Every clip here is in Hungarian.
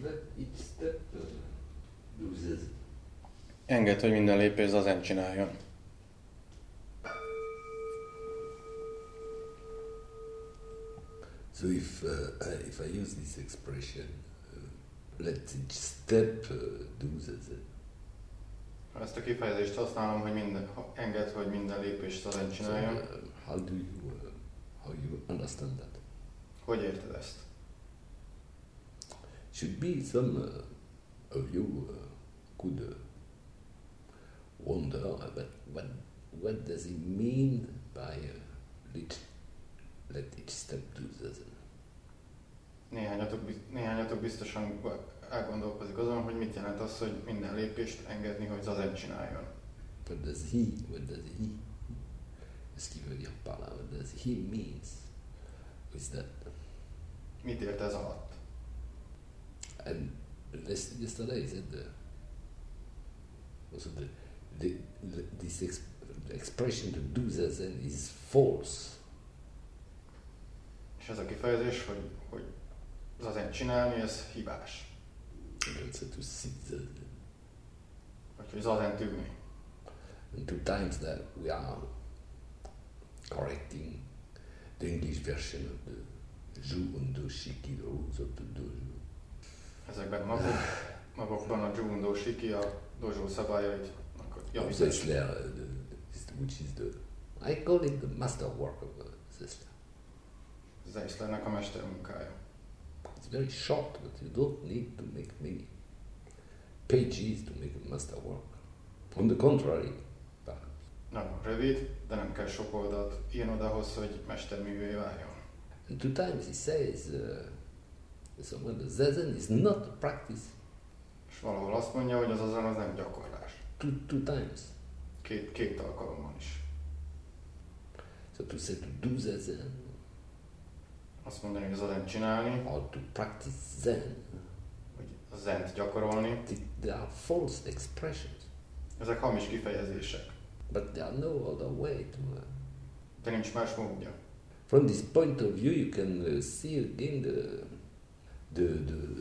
let each step do this. Engedd, hogy minden lépés zazen csináljon. So if I use this expression, let each step do this. Ha ezt a kifejezést használom, hogy engedd, hogy minden lépés zazen csináljon. So, how you understand that? Hogy érted ezt? Should be some of you could wonder what does he mean by let each step do this. Néhányatok biztosan elgondolkozik azon, hogy mit jelent az, hogy minden lépést engedni, hogy zazen csináljon. What does he? Ezt kívülják pala, what does he means with that? Mit ért ez alatt? And yesterday I said also this expression to do zazen is false. És ez a kifejezés, hogy zazen csinálni, ez hibás. Also to sit zazen. Vagy hogy zazen ülni. And 2 times that we are correcting the English version of the Ju Undo Shiki, the rules of the dojo. Ezekben magukban a Ju Undo Shiki, a dojo szabályait javítani. Zesler, which is I call it the masterwork of Zesler. Zeislernek a mestermunkája. It's very short, but you don't need to make many pages to make a masterwork. On the contrary, perhaps. Nagyon rövid, de nem kell sok oldalt írnod ahhoz, hogy mesterművé váljon. And 2 times he says, someone, the zazen is not a practice. És valahol azt mondja, hogy az zazen az nem gyakorlás. Two times. Két alkalommal is. So to say to do zazen, Azt mondani, hogy zazen csinálni, or to practice zen, hogy a zent gyakorolni, they are false expressions. ezek hamis kifejezések. But there are no other way to. De nincs más módja. From this point of view, you can see again the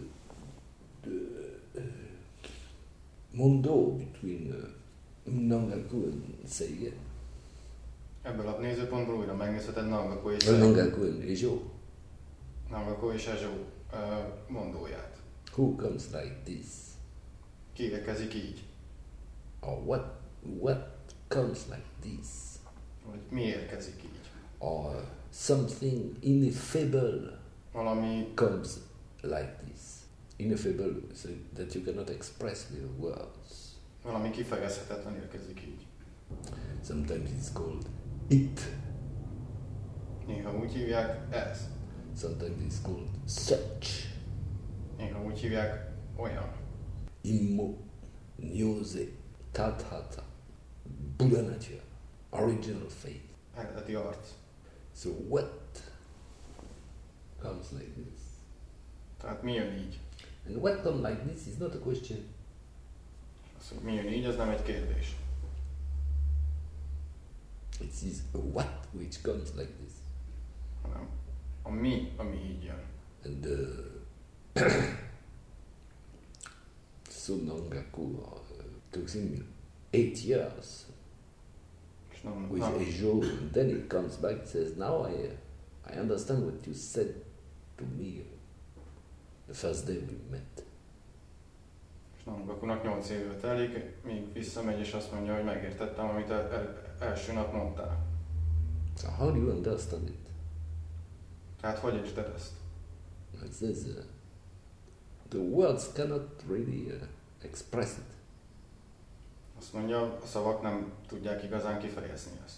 mondo between Nangaku and Seigen. Ebből a nézőpontból újra megnézheted Nangaku és Nangaku and Ejo. Nangaku és Ejo mondóját. Who comes like this? Ki érkezik így? Or what comes like this? Vagy mi érkezik így? Or something ineffable Valami comes like this. Ineffable, so that you cannot express with words. Valami kifejezhetetlen érkezik így. Sometimes it's called it. Néha úgy hívják ez. Sometimes it's called such. Néha úgy hívják olyan. Immo, Nyose, Tathata, Buddha nature, original faith. Eredeti arc. So what comes like this? Tehát mi jön így? And what comes like this is not a question. Az, hogy mi jön így, az nem egy kérdés. It is a what which comes like this. Hanem a mi, ami így jön. And Sunangaku took him 8 years És nem, with Ejo, and then he comes back and says, now I understand what you said to me the first day we met. És Nangakunak 8 évre telik, míg visszamegy és azt mondja, hogy megértettem, amit első nap mondtál. So how do you understand it? Tehát hogy érted ezt? It says the words cannot really express it. Azt mondja, a szavak nem tudják igazán kifejezni ezt.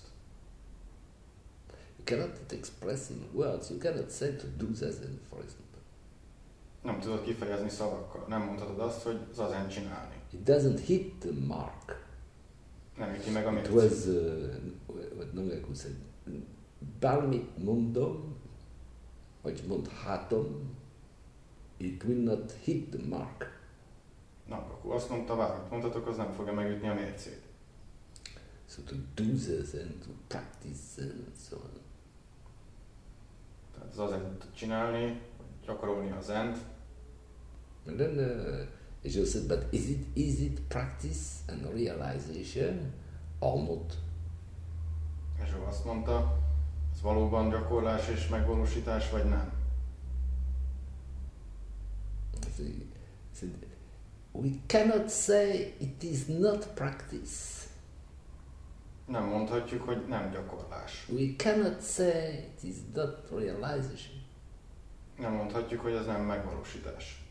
You cannot express in words. You cannot say to do zazen, for example. Nem tudod kifejezni szavakkal. Nem mondhatod azt, hogy zazen csinálni. It doesn't hit the mark. Nem üti meg a It mércét. was what Nangaku said. Balmit mundum, vagy mondhatom, it will not hit the mark. Nangaku azt mondta, bármit mondhatok, az nem fogja megütni a mércét. So to do zazen, to practice and so on. Tehát zazent csinálni, gyakorolni a zent, And then Jesus said, but is it practice and realization or not? És ő azt mondta, ez valóban gyakorlás és megvalósítás, vagy nem? He said, we cannot say it is not practice. Nem mondhatjuk, hogy nem gyakorlás. We cannot say it is not realization. Nem mondhatjuk, hogy ez nem megvalósítás.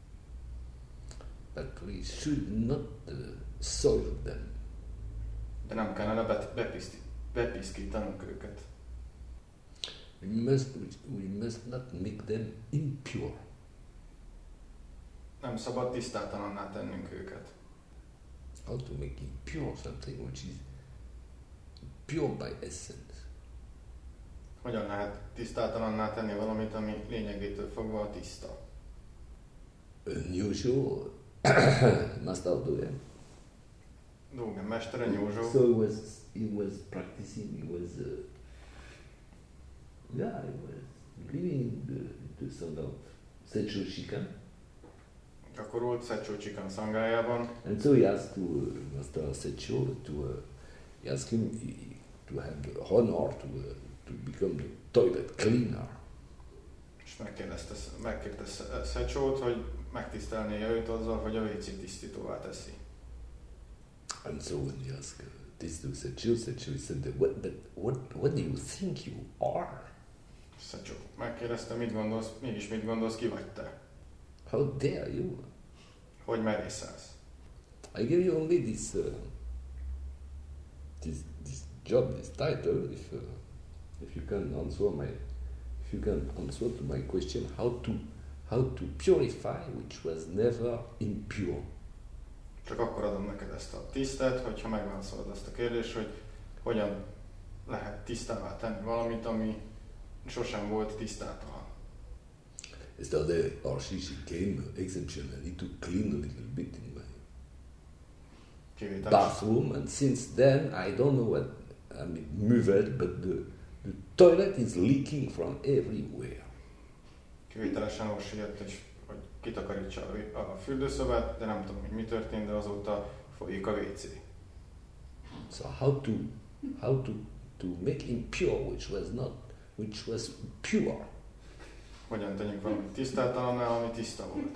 But we should not soil them. De nem kellene bepiszkítanunk őket. We must not make them impure. Nem szabad tisztátalanná tennünk őket. How to make impure something which is pure by essence? Hogyan lehet tisztátalanná tenni valamit, ami lényegétől fogva tiszta? Unusual master doing. Dogen mestere, Nyúzsó. So he was practicing. He was he was living the sort of Secho Shikan. Gyakorolt Secho Chikan szangájában. And so he asked to Master Secho he asked him to have the honor to become the toilet cleaner. És megkérte Szechót, hogy megtisztelnie őt azzal, hogy a WC tisztítóvá teszi. And so when he asked this to Secho said, what do you think you are? Szechó megkérdezte, mit gondolsz, ki vagy te? How dare you? Hogy merészelsz? I give you only this job, this title, if you can answer to my question, how to purify which was never impure. Csak akkor adom neked ezt a tisztet, hogyha megválaszolod azt a kérdést, hogy hogyan lehet tisztává tenni valamit, ami sosem volt tisztátalan. Yesterday, Arshishi came exceptionally to clean a little bit in my bathroom, and since then I don't know what moved, but the toilet is leaking from everywhere. Kivételesen Orsi jött, és hogy kitakarítsa a fürdőszobát, de nem tudom, hogy mi történt, de azóta folyik a WC. So how to make him pure, which was pure. Hogyan tegyünk valamit tisztátalannál, ami tiszta volt?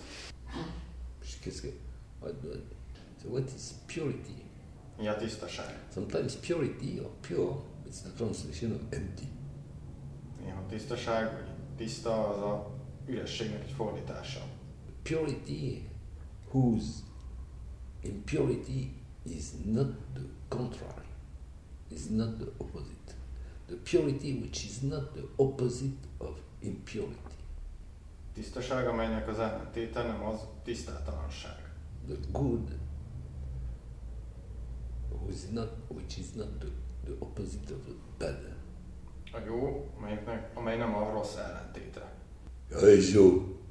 So what is purity? Mi a tisztaság? Sometimes purity or pure, it's the translation of empty. Néha tisztaság, vagy tiszta, az a ürességnek egy fordítása. Purity, whose impurity is not the contrary, is not the opposite. The purity which is not the opposite of impurity. Tisztaság, amelynek az ellentéte nem az tisztátalanság. The good, which is not the opposite of the bad. A jó, amely nem a rossz ellentéte. Jó.